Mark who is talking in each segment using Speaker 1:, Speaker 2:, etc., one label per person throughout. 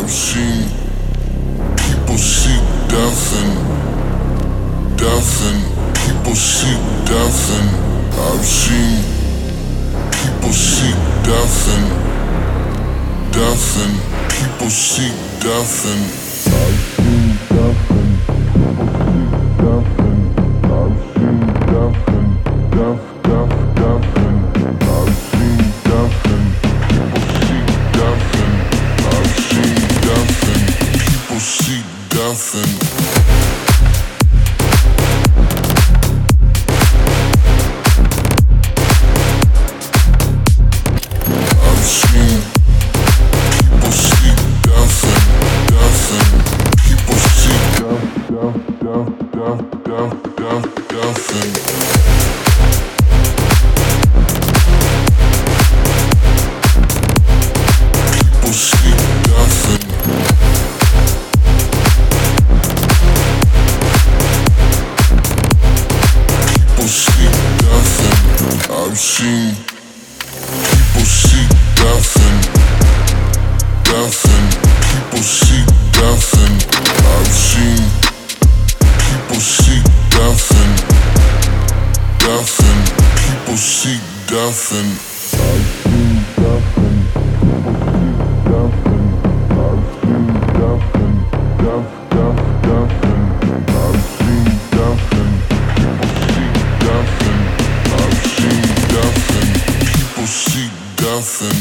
Speaker 1: I've seen people seek death and people seek death and I've seen people seek death and people seek death and I've seen death and I've seen death and death and I've seen death and people seek death and I've seen death and people seek death and I've seen people seek death and people seek death and people seek death and people seek death and I've seen people seek death and people seek death and I've seen people seek death and people seek death and I've seen death and I've seen death and I've seen death and people seek death and I've seen death and people seek death and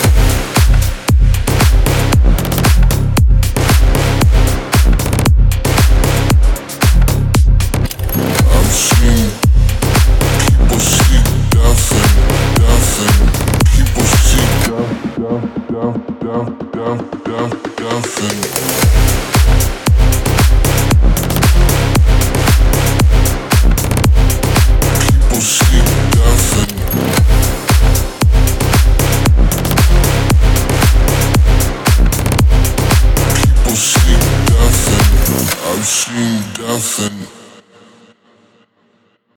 Speaker 1: I've seen people seek death and people seek death and people seek death and people seek death and I've seen death and